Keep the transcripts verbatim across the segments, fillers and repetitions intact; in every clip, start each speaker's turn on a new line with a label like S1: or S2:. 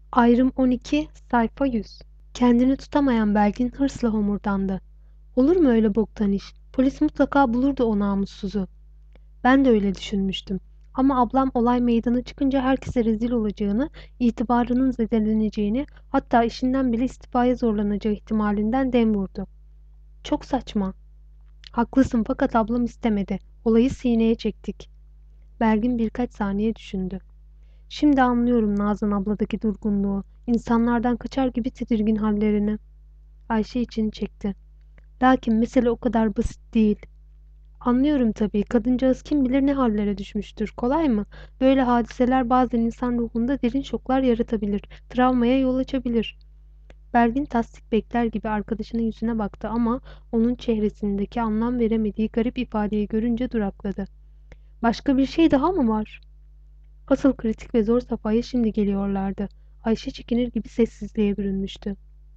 S1: Ayrım on iki, sayfa yüz. Kendini tutamayan Belgin hırsla homurdandı. Olur mu öyle boktan iş? Polis mutlaka bulurdu o namussuzu. Ben de öyle düşünmüştüm. Ama ablam olay meydana çıkınca herkese rezil olacağını, itibarının zedeleneceğini, hatta işinden bile istifaya zorlanacağı ihtimalinden dem vurdu. Çok saçma. Haklısın fakat ablam istemedi. Olayı sineye çektik. Belgin birkaç saniye düşündü. Şimdi anlıyorum Nazan abladaki durgunluğu, insanlardan kaçar gibi tedirgin hallerini. Ayşe içini çekti. Lakin mesele o kadar basit değil. Anlıyorum tabii. Kadıncağız kim bilir ne hallere düşmüştür. Kolay mı? Böyle hadiseler bazen insan ruhunda derin şoklar yaratabilir. Travmaya yol açabilir. Belgin tasdik bekler gibi arkadaşının yüzüne baktı ama onun çehresindeki anlam veremediği garip ifadeyi görünce durakladı. Başka bir şey daha mı var? Asıl kritik ve zor safhaya şimdi geliyorlardı. Ayşe çekinir gibi sessizliğe bürünmüştü.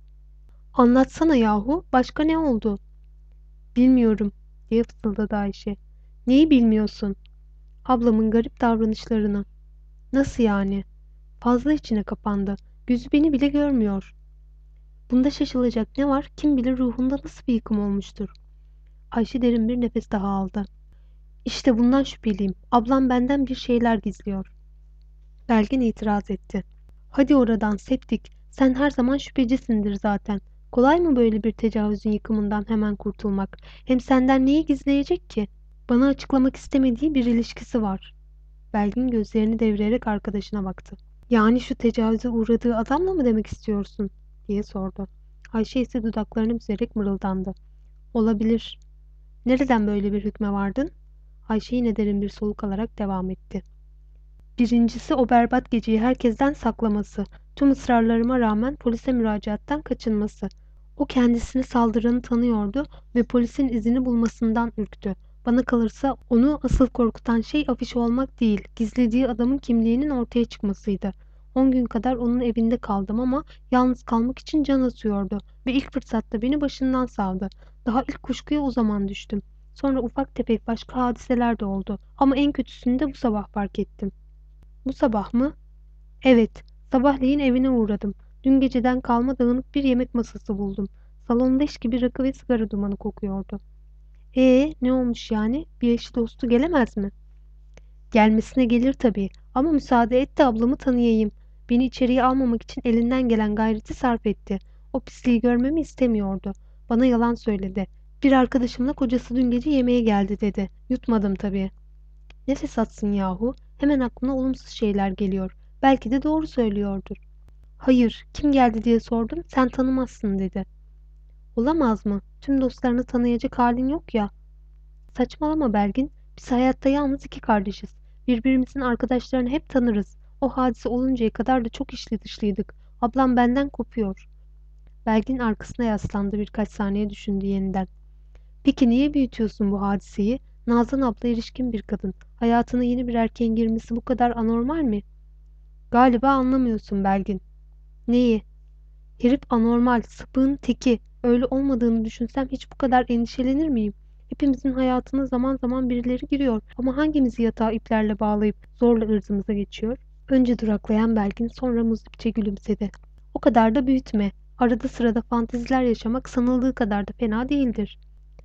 S1: Anlatsana yahu, başka ne oldu? Bilmiyorum, diye fısıldadı Ayşe. Neyi bilmiyorsun? Ablamın garip davranışlarını. Nasıl yani? Fazla içine kapandı. Gözü beni bile görmüyor. Bunda şaşılacak ne var? Kim bilir ruhunda nasıl bir yıkım olmuştur. Ayşe derin bir nefes daha aldı. İşte bundan şüpheliyim. Ablam benden bir şeyler gizliyor. Belgin itiraz etti. Hadi oradan Septik. Sen her zaman şüphecisindir zaten. Kolay mı böyle bir tecavüzün yıkımından hemen kurtulmak? Hem senden neyi gizleyecek ki? Bana açıklamak istemediği bir ilişkisi var. Belgin gözlerini devirerek arkadaşına baktı. Yani şu tecavüze uğradığı adamla mı demek istiyorsun? Diye sordu. Ayşe ise dudaklarını büzerek mırıldandı. Olabilir. Nereden böyle bir hükme vardın? Ayşe yine derin bir soluk alarak devam etti. Birincisi o berbat geceyi herkesten saklaması, tüm ısrarlarıma rağmen polise müracaattan kaçınması. O kendisine saldıranı tanıyordu ve polisin izini bulmasından ürktü. Bana kalırsa onu asıl korkutan şey afiş olmak değil, gizlediği adamın kimliğinin ortaya çıkmasıydı. On gün kadar onun evinde kaldım ama yalnız kalmak için can atıyordu ve ilk fırsatta beni başından savdı. Daha ilk kuşkuya o zaman düştüm. Sonra ufak tefek başka hadiseler de oldu ama en kötüsünü de bu sabah fark ettim. Bu sabah mı? Evet, sabahleyin evine uğradım. Dün geceden kalma dağınık bir yemek masası buldum. Salon leş gibi rakı ve sigara dumanı kokuyordu. Ee, ne olmuş yani? Bir eşi dostu gelemez mi? Gelmesine gelir tabii ama müsaade et de ablamı tanıyayım. Beni içeriye almamak için elinden gelen gayreti sarf etti. O pisliği görmemi istemiyordu. Bana yalan söyledi. Bir arkadaşımla kocası dün gece yemeğe geldi dedi. Yutmadım tabii. Nefes atsın yahu. Hemen aklına olumsuz şeyler geliyor. Belki de doğru söylüyordur. Hayır, kim geldi diye sordum. Sen tanımazsın dedi. Olamaz mı? Tüm dostlarını tanıyacak halin yok ya. Saçmalama Belgin. Biz hayatta yalnız iki kardeşiz. Birbirimizin arkadaşlarını hep tanırız. O hadise oluncaya kadar da çok içli dışlıydık. Ablam benden kopuyor. Belgin arkasına yaslandı, birkaç saniye düşündü yeniden. Peki niye büyütüyorsun bu hadiseyi? Nazan abla erişkin bir kadın. Hayatına yeni bir erkeğin girmesi bu kadar anormal mi? Galiba anlamıyorsun Belgin. Neyi? Herif anormal, sapığın teki. Öyle olmadığını düşünsem hiç bu kadar endişelenir miyim? Hepimizin hayatına zaman zaman birileri giriyor. Ama hangimizi yatağa iplerle bağlayıp zorla ırzımıza geçiyor? Önce duraklayan Belgin sonra muzipçe gülümsedi. O kadar da büyütme. Arada sırada fanteziler yaşamak sanıldığı kadar da fena değildir.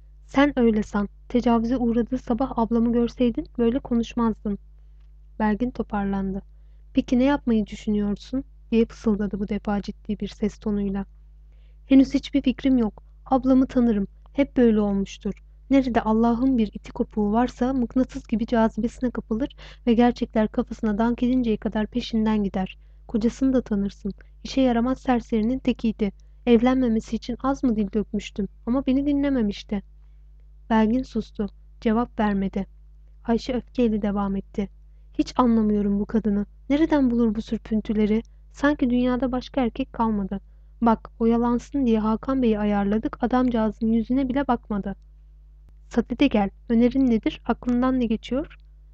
S1: Sen öyle san. Tecavüze uğradığı sabah ablamı görseydin böyle konuşmazdın. Belgin toparlandı. Peki ne yapmayı düşünüyorsun? Diye fısıldadı bu defa ciddi bir ses tonuyla. Henüz hiçbir fikrim yok. Ablamı tanırım. Hep böyle olmuştur. Nerede Allah'ın bir iti kopuğu varsa mıknatıs gibi cazibesine kapılır ve gerçekler kafasına dank edinceye kadar peşinden gider. Kocasını da tanırsın. İşe yaramaz serserinin tekiydi. Evlenmemesi için az mı dil dökmüştüm ama beni dinlememişti. Belgin sustu. Cevap vermedi. Ayşe öfkeyle devam etti. Hiç anlamıyorum bu kadını. Nereden bulur bu sürpüntüleri? Sanki dünyada başka erkek kalmadı. Bak, oyalansın diye Hakan Bey'i ayarladık. Adamcağızın yüzüne bile bakmadı. Sadede gel. Önerin nedir? Aklından ne geçiyor?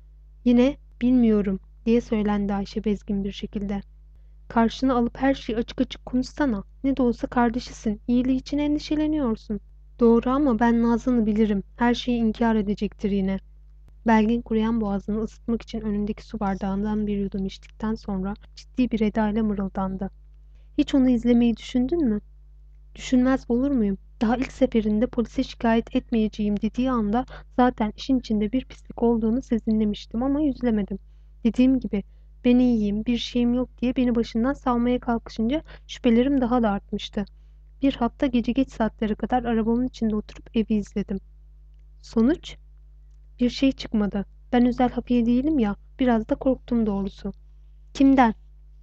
S1: Yine bilmiyorum diye söylendi Ayşe bezgin bir şekilde. Karşına alıp her şeyi açık açık konuşsana. Ne de olsa kardeşisin. İyiliği için endişeleniyorsun. Doğru ama ben Nazan'ı bilirim. Her şeyi inkar edecektir yine. Belgin kuruyan boğazını ısıtmak için önündeki su bardağından bir yudum içtikten sonra ciddi bir edayla mırıldandı. Hiç onu izlemeyi düşündün mü? Düşünmez olur muyum? Daha ilk seferinde polise şikayet etmeyeceğim dediği anda zaten işin içinde bir pislik olduğunu sezinlemiştim ama yüzlemedim. Dediğim gibi ben iyiyim, bir şeyim yok diye beni başından savmaya kalkışınca şüphelerim daha da artmıştı. Bir hafta gece geç saatlere kadar arabamın içinde oturup evi izledim. Sonuç? Bir şey çıkmadı. Ben özel hafiye değilim ya, biraz da korktum doğrusu. Kimden?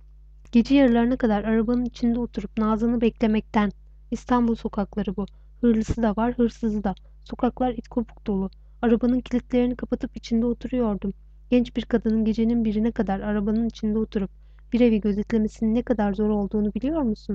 S1: Gece yarılarına kadar arabanın içinde oturup Nazan'ı beklemekten. İstanbul sokakları bu. Hırlısı da var, hırsızı da. Sokaklar it kopuk dolu. Arabanın kilitlerini kapatıp içinde oturuyordum. Genç bir kadının gecenin birine kadar arabanın içinde oturup bir evi gözetlemesinin ne kadar zor olduğunu biliyor musun?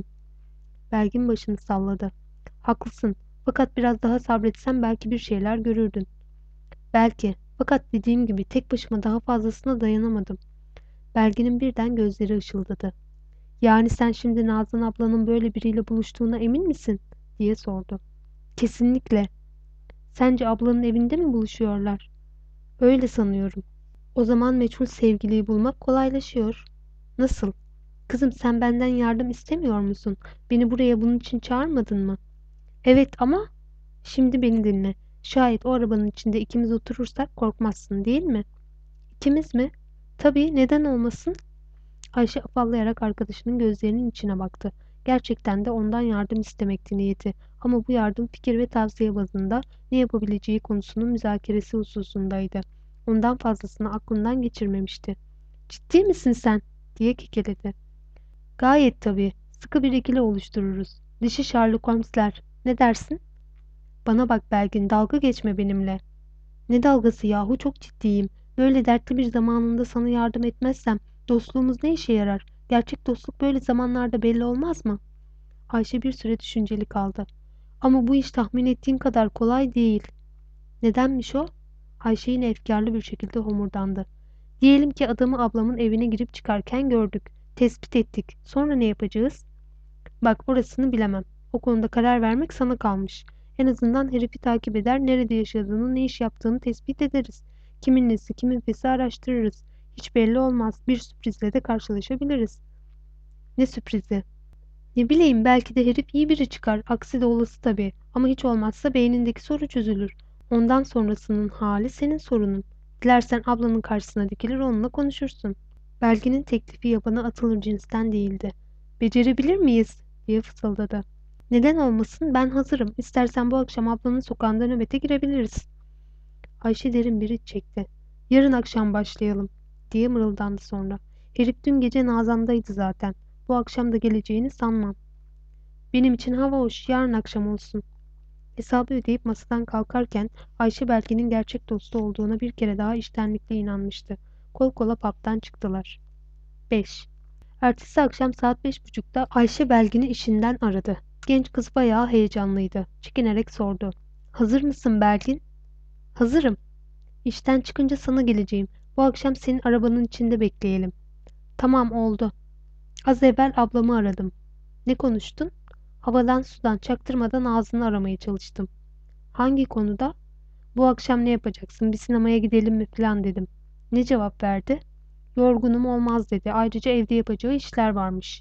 S1: Belgin başını salladı. Haklısın. Fakat biraz daha sabretsen belki bir şeyler görürdün. Belki. Fakat dediğim gibi tek başıma daha fazlasına dayanamadım. Belgin'in birden gözleri ışıldadı. Yani sen şimdi Nazan ablanın böyle biriyle buluştuğuna emin misin? Diye sordu. Kesinlikle. Sence ablanın evinde mi buluşuyorlar? Öyle sanıyorum. O zaman meçhul sevgiliyi bulmak kolaylaşıyor. Nasıl? Kızım sen benden yardım istemiyor musun? Beni buraya bunun için çağırmadın mı? Evet ama şimdi beni dinle. Şayet o arabanın içinde ikimiz oturursak korkmazsın değil mi? İkimiz mi? Tabii neden olmasın? Ayşe afallayarak arkadaşının gözlerinin içine baktı. Gerçekten de ondan yardım istemekti niyeti. Ama bu yardım fikir ve tavsiye bazında ne yapabileceği konusunun müzakeresi hususundaydı. Ondan fazlasını aklından geçirmemişti. Ciddi misin sen? Diye kekeledi. Gayet tabii. Sıkı bir ikili oluştururuz. Dişi Sherlock Holmes'ler. Ne dersin? Bana bak Belgin, dalga geçme benimle. Ne dalgası yahu, çok ciddiyim. Böyle dertli bir zamanında sana yardım etmezsem dostluğumuz ne işe yarar? Gerçek dostluk böyle zamanlarda belli olmaz mı? Ayşe bir süre düşünceli kaldı. Ama bu iş tahmin ettiğin kadar kolay değil. Nedenmiş o? Ayşe yine efkarlı bir şekilde homurdandı. Diyelim ki adamı ablamın evine girip çıkarken gördük. Tespit ettik. Sonra ne yapacağız? Bak orasını bilemem. O konuda karar vermek sana kalmış. En azından herifi takip eder, nerede yaşadığını, ne iş yaptığını tespit ederiz. Kimin nesi, kimin fesi araştırırız. Hiç belli olmaz. Bir sürprizle de karşılaşabiliriz. Ne sürprizi? Ne bileyim, belki de herif iyi biri çıkar. Aksi de olası tabii. Ama hiç olmazsa beynindeki soru çözülür. Ondan sonrasının hali senin sorunun. Dilersen ablanın karşısına dikilir onunla konuşursun. Belge'nin teklifi yabana atılır cinsten değildi. Becerebilir miyiz? Diye fısıldadı. Neden olmasın? Ben hazırım. İstersen bu akşam ablanın sokağında nöbete girebiliriz. Ayşe derin bir iç çekti. Yarın akşam başlayalım, diye mırıldandı sonra. Herif dün gece Nazan'daydı zaten. Bu akşam da geleceğini sanmam. Benim için hava hoş, yarın akşam olsun. Hesabı ödeyip masadan kalkarken Ayşe Belkin'in gerçek dostu olduğuna bir kere daha içtenlikle inanmıştı. Kol kola pub'dan çıktılar. beş. Ertesi akşam saat beş buçukta Ayşe Belgin'i işinden aradı. Genç kız bayağı heyecanlıydı. Çekinerek sordu. Hazır mısın Belgin? Hazırım. İşten çıkınca sana geleceğim. Bu akşam senin arabanın içinde bekleyelim. Tamam oldu. Az evvel ablamı aradım. Ne konuştun? Havadan sudan çaktırmadan ağzını aramaya çalıştım. Hangi konuda? Bu akşam ne yapacaksın? Bir sinemaya gidelim mi falan dedim. Ne cevap verdi? Yorgunum olmaz dedi. Ayrıca evde yapacağı işler varmış.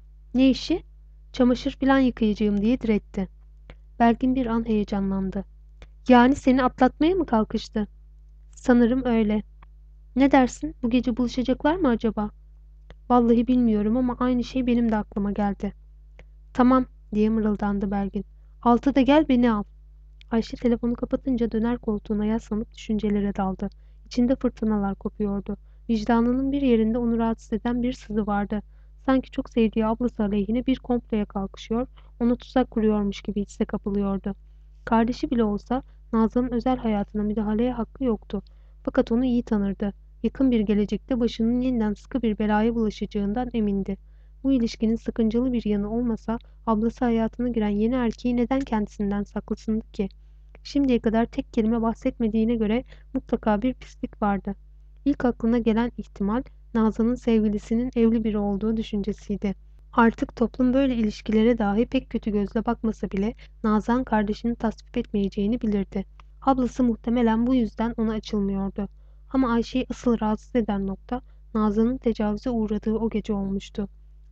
S1: Ne işi? Çamaşır falan yıkayacağım diye diretti. Belgin bir an heyecanlandı. Yani seni atlatmaya mı kalkıştı? Sanırım öyle. Ne dersin? Bu gece buluşacaklar mı acaba? Vallahi bilmiyorum ama aynı şey benim de aklıma geldi. Tamam, diye mırıldandı Belgin. Altıda gel beni al. Ayşe telefonu kapatınca döner koltuğuna yaslanıp düşüncelere daldı. İçinde fırtınalar kopuyordu. Vicdanının bir yerinde onu rahatsız eden bir sızı vardı. Sanki çok sevdiği ablası aleyhine bir komploya kalkışıyor, ona tuzak kuruyormuş gibi hisse kapılıyordu. Kardeşi bile olsa Nazlı'nın özel hayatına müdahaleye hakkı yoktu. Fakat onu iyi tanırdı. Yakın bir gelecekte başının yeniden sıkı bir belaya bulaşacağından emindi. Bu ilişkinin sakıncalı bir yanı olmasa ablası hayatına giren yeni erkeği neden kendisinden saklasın ki? Şimdiye kadar tek kelime bahsetmediğine göre mutlaka bir pislik vardı. İlk aklına gelen ihtimal Nazan'ın sevgilisinin evli biri olduğu düşüncesiydi. Artık toplum böyle ilişkilere dahi pek kötü gözle bakmasa bile Nazan kardeşini tasvip etmeyeceğini bilirdi. Ablası muhtemelen bu yüzden ona açılmıyordu. Ama Ayşe'yi asıl rahatsız eden nokta Nazan'ın tecavüze uğradığı o gece olmuştu.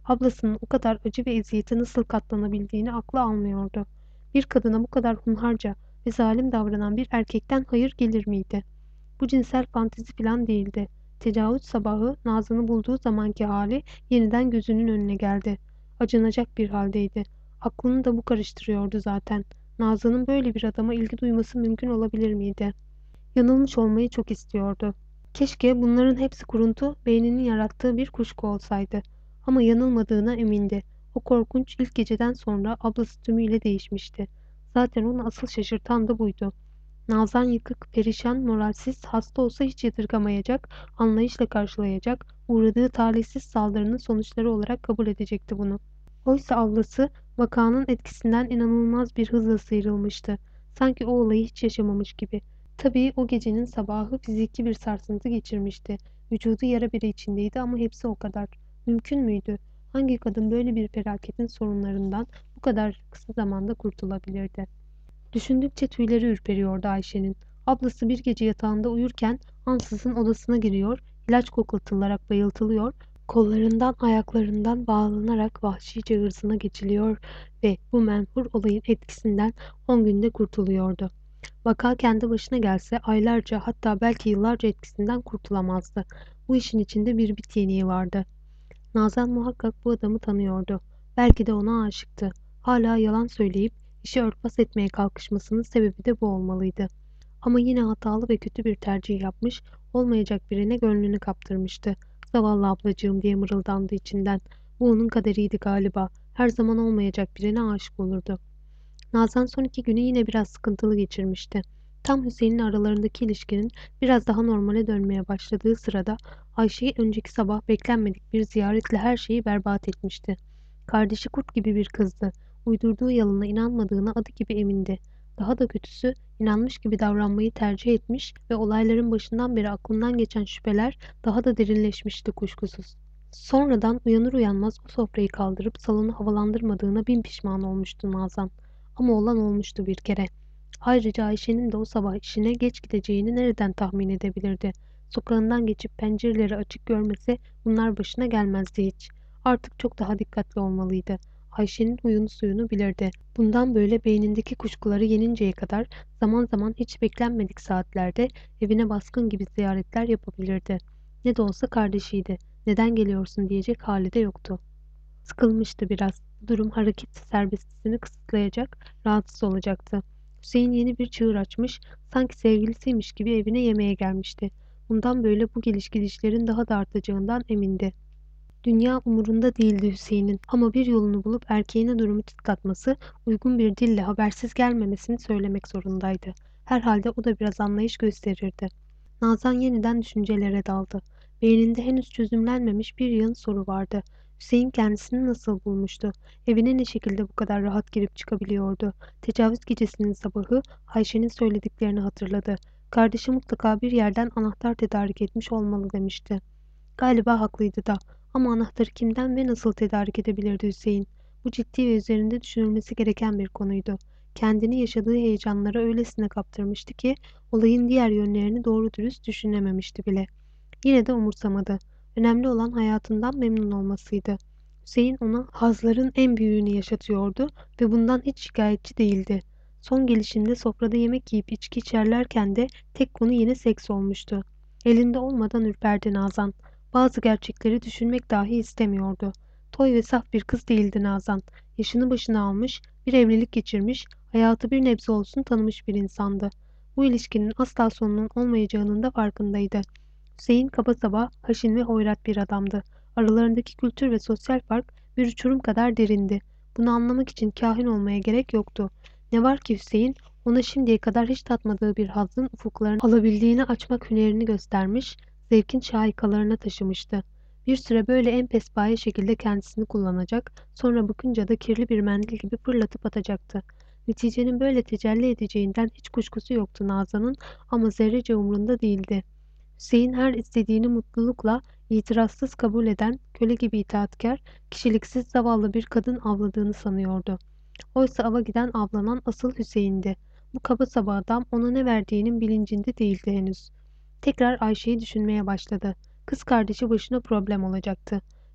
S1: Ablasının o kadar acı ve eziyete nasıl katlanabildiğini aklı almıyordu. Bir kadına bu kadar hunharca ve zalim davranan bir erkekten hayır gelir miydi? Bu cinsel fantezi filan değildi. Tecavüz sabahı Nazan'ı bulduğu zamanki hali yeniden gözünün önüne geldi. Acınacak bir haldeydi. Aklını da bu karıştırıyordu zaten. Nazan'ın böyle bir adama ilgi duyması mümkün olabilir miydi? Yanılmış olmayı çok istiyordu. Keşke bunların hepsi kuruntu, beyninin yarattığı bir kuşku olsaydı. Ama yanılmadığına emindi. O korkunç ilk geceden sonra ablası tümüyle değişmişti. Zaten onu asıl şaşırtan da buydu. Nazan yıkık, perişan, moralsiz, hasta olsa hiç yadırgamayacak, anlayışla karşılayacak, uğradığı talihsiz saldırının sonuçları olarak kabul edecekti bunu. Oysa ablası vakanın etkisinden inanılmaz bir hızla sıyrılmıştı. Sanki o olayı hiç yaşamamış gibi. Tabii o gecenin sabahı fiziki bir sarsıntı geçirmişti. Vücudu yara bere içindeydi ama hepsi o kadar. Mümkün müydü? Hangi kadın böyle bir felaketin sorunlarından bu kadar kısa zamanda kurtulabilirdi? Düşündükçe tüyleri ürperiyordu Ayşe'nin. Ablası bir gece yatağında uyurken ansızın odasına giriyor, ilaç koklatılarak bayıltılıyor, kollarından ayaklarından bağlanarak vahşice hırsına geçiliyor ve bu menfur olayın etkisinden on günde kurtuluyordu. Vaka kendi başına gelse aylarca hatta belki yıllarca etkisinden kurtulamazdı. Bu işin içinde bir bit yeniği vardı. Nazan muhakkak bu adamı tanıyordu. Belki de ona aşıktı. Hala yalan söyleyip işi örtbas etmeye kalkışmasının sebebi de bu olmalıydı. Ama yine hatalı ve kötü bir tercih yapmış, olmayacak birine gönlünü kaptırmıştı. Zavallı ablacığım diye mırıldandı içinden. Bu onun kaderiydi galiba. Her zaman olmayacak birine aşık olurdu. Nazan son iki günü yine biraz sıkıntılı geçirmişti. Tam Hüseyin'le aralarındaki ilişkinin biraz daha normale dönmeye başladığı sırada Ayşe'yi önceki sabah beklenmedik bir ziyaretle her şeyi berbat etmişti. Kardeşi kurt gibi bir kızdı. Uydurduğu yalana inanmadığına adı gibi emindi. Daha da kötüsü inanmış gibi davranmayı tercih etmiş ve olayların başından beri aklından geçen şüpheler daha da derinleşmişti kuşkusuz. Sonradan uyanır uyanmaz o sofrayı kaldırıp salonu havalandırmadığına bin pişman olmuştu Nazan. Ama olan olmuştu bir kere. Ayrıca Ayşe'nin de o sabah işine geç gideceğini nereden tahmin edebilirdi? Sokağından geçip pencereleri açık görmese bunlar başına gelmezdi hiç. Artık çok daha dikkatli olmalıydı. Ayşe'nin huyunu suyunu bilirdi. Bundan böyle beynindeki kuşkuları yeninceye kadar zaman zaman hiç beklenmedik saatlerde evine baskın gibi ziyaretler yapabilirdi. Ne de olsa kardeşiydi. Neden geliyorsun diyecek hali de yoktu. Sıkılmıştı biraz. Bu durum hareket serbestliğini kısıtlayacak, rahatsız olacaktı. Hüseyin yeni bir çığır açmış, sanki sevgilisiymiş gibi evine yemeğe gelmişti. Bundan böyle bu geliş gidişlerin daha da artacağından emindi. Dünya umurunda değildi Hüseyin'in ama bir yolunu bulup erkeğine durumu çıtlatması, uygun bir dille habersiz gelmemesini söylemek zorundaydı. Herhalde o da biraz anlayış gösterirdi. Nazan yeniden düşüncelere daldı. Beyninde henüz çözümlenmemiş bir yığın soru vardı. Hüseyin kendisini nasıl bulmuştu? Evine ne şekilde bu kadar rahat girip çıkabiliyordu? Tecavüz gecesinin sabahı Ayşe'nin söylediklerini hatırladı. Kardeşi mutlaka bir yerden anahtar tedarik etmiş olmalı demişti. Galiba haklıydı da. Ama anahtarı kimden ve nasıl tedarik edebilirdi Hüseyin? Bu ciddi ve üzerinde düşünülmesi gereken bir konuydu. Kendini yaşadığı heyecanlara öylesine kaptırmıştı ki olayın diğer yönlerini doğru dürüst düşünememişti bile. Yine de umursamadı. Önemli olan hayatından memnun olmasıydı. Hüseyin ona hazların en büyüğünü yaşatıyordu ve bundan hiç şikayetçi değildi. Son gelişinde sofrada yemek yiyip içki içerlerken de tek konu yine seks olmuştu. Elinde olmadan ürperdi Nazan. Bazı gerçekleri düşünmek dahi istemiyordu. Toy ve saf bir kız değildi Nazan. Yaşını başına almış, bir evlilik geçirmiş, hayatı bir nebze olsun tanımış bir insandı. Bu ilişkinin asla sonunun olmayacağının da farkındaydı. Hüseyin kaba saba, haşin ve hoyrat bir adamdı. Aralarındaki kültür ve sosyal fark bir uçurum kadar derindi. Bunu anlamak için kahin olmaya gerek yoktu. Ne var ki Hüseyin, ona şimdiye kadar hiç tatmadığı bir hazzın ufuklarını alabildiğini açmak hünerini göstermiş, zevkin şahikalarına taşımıştı. Bir süre böyle en pespaye şekilde kendisini kullanacak, sonra bakınca da kirli bir mendil gibi fırlatıp atacaktı. Neticenin böyle tecelli edeceğinden hiç kuşkusu yoktu Nazan'ın ama zerrece umrunda değildi. Hüseyin her istediğini mutlulukla, itirazsız kabul eden, köle gibi itaatkar, kişiliksiz zavallı bir kadın avladığını sanıyordu. Oysa ava giden avlanan asıl Hüseyin'di. Bu kaba saba adam ona ne verdiğinin bilincinde değildi henüz. Tekrar Ayşe'yi düşünmeye başladı. Kız kardeşi başına problem olacaktı.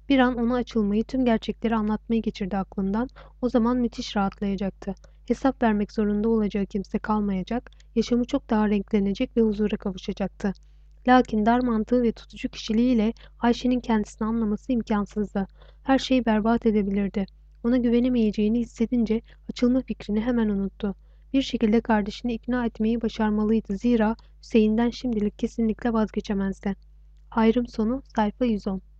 S1: Bir an ona açılmayı, tüm gerçekleri anlatmayı geçirdi aklından. O zaman müthiş rahatlayacaktı. Hesap vermek zorunda olacağı kimse kalmayacak, yaşamı çok daha renklenecek ve huzura kavuşacaktı. Lakin dar mantığı ve tutucu kişiliğiyle Ayşe'nin kendisini anlaması imkansızdı. Her şeyi berbat edebilirdi. Ona güvenemeyeceğini hissedince açılma fikrini hemen unuttu. Bir şekilde kardeşini ikna etmeyi başarmalıydı, zira Hüseyin'den şimdilik kesinlikle vazgeçemezdi. Ayrım sonu sayfa yüz on.